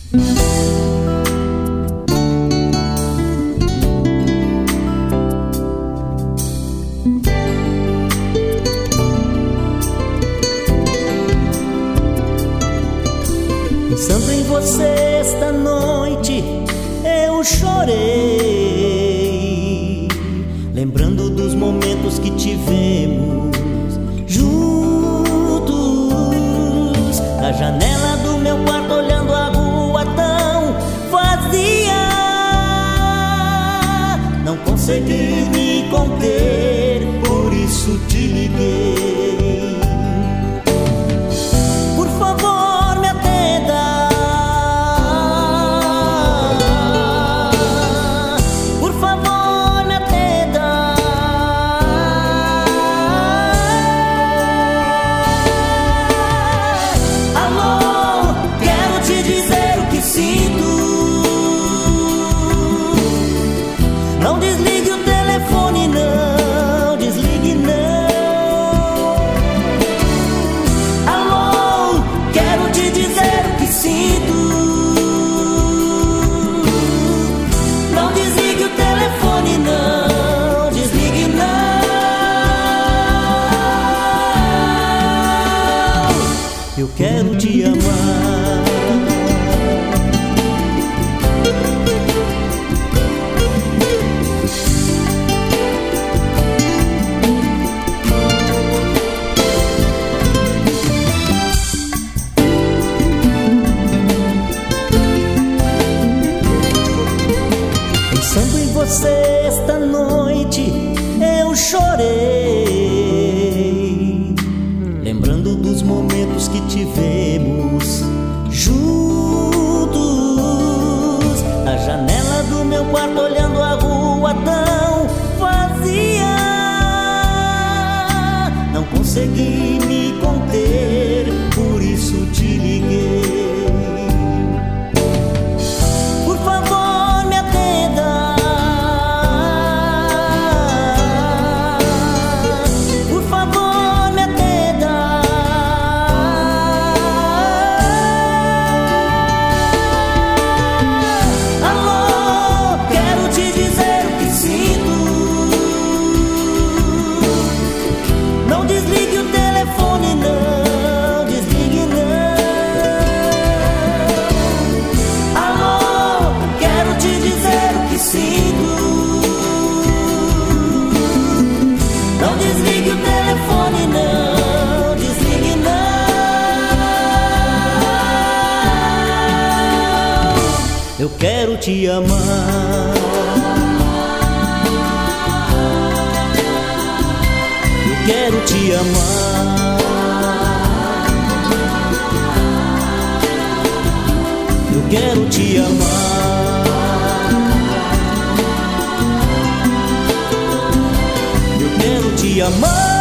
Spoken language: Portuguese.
Pensando em você esta noite eu chorei, lembrando dos momentos que tivemos juntos, da janela do meu quarto olhando a rua tão vazia. Não consegui me conter, por isso te liguei. Por favor, me atenda. Por favor, me atenda. Alô, quero te dizer o que sinto. Não desligue o telefone, não desligue, não. Alô, quero te dizer o que sinto. Não desligue o telefone, não desligue, não. Eu quero te amar. Pensando em você esta noite eu chorei, lembrando dos momentos que tivemos juntos, da janela do meu quarto olhando a rua tão vazia. Não consegui me conter, por isso te liguei. Por favor, me atenda. Por favor, me atenda. Alô, quero te dizer o que sinto. Não desligue o telefone, não desligue, não. Alô, quero te dizer o que sinto. Não desligue o telefone, não desligue, não. Eu quero te amar. Eu quero te amar. Eu quero te amar. Eu quero te amar.